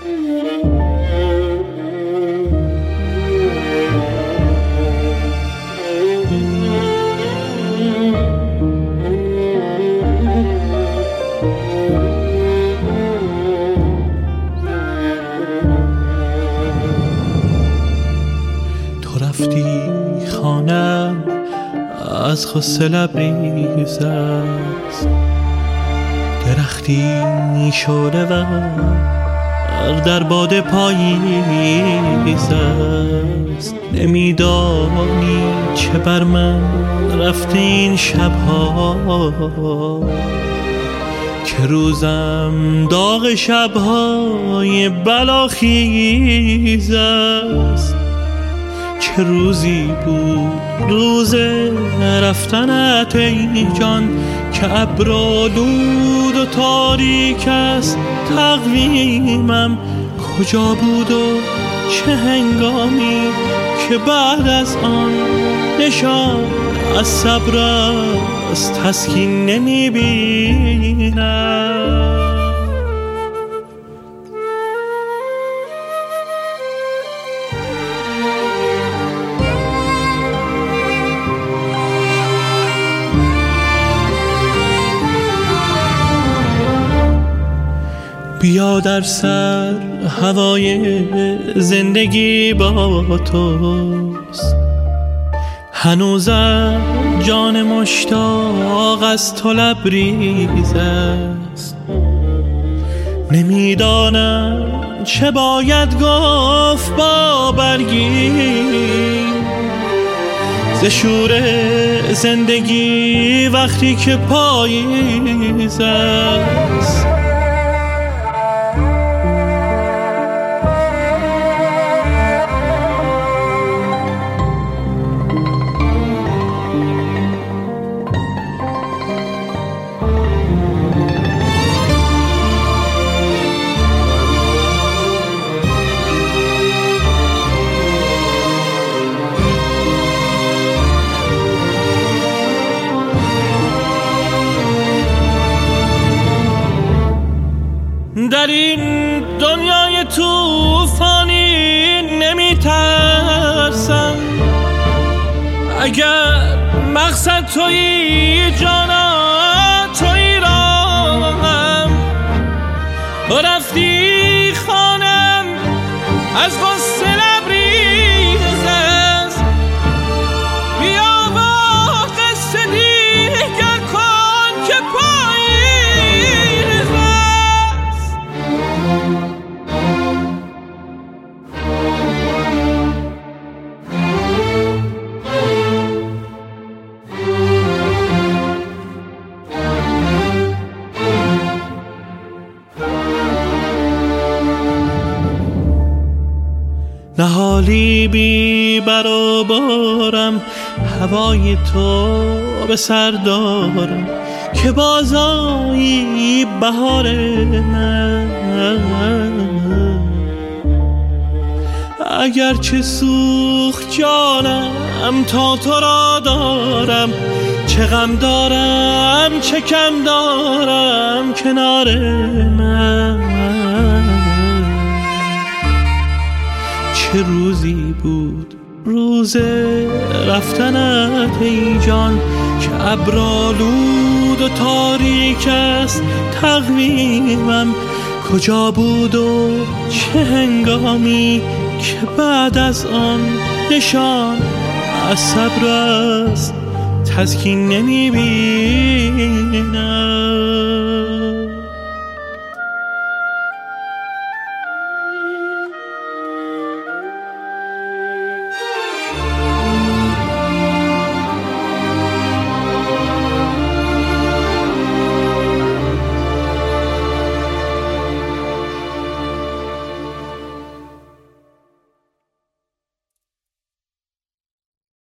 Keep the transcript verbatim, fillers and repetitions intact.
خانم از غصه لبریز است، درختی شعله ور در باد پاییز است. نمیدانی چه بر من رفته این شبها، که روزم داغ شبهای بلاخیز است. چه روزی بود روز رفتنت ای جان، که ابرآلود و تاریک است تقویمم. کجا بود و چه هنگامی که بعد از آن نشان از صبر است تسکین نمیبینم. بیا در سر هوای زندگی با توست، هنوزم جان مشتاق از تو لبریز است. نمیدانم چه باید گفت با برگی ز شور زندگی وقتی که پاییز است. در این دنیای توفانی نمیترسم، اگر مقصد تویی جانا تویی راهم. رفتی خانم از غصه لبریز است، بیا با قصه دیگر کن که پاییز است. نهالی بی برابرم هوای تو به سر دارم، که بازایی بهار من. اگرچه سوخت جانم تا تو را دارم، چه غم دارم چه کم دارم کنار من. چه روزی بود روز رفتنت ای جان، که ابرآلود و تاریک است تقویمم. کجا بود و چه هنگامی که بعد از آن نشان از صبر است تسکین نمیبینم.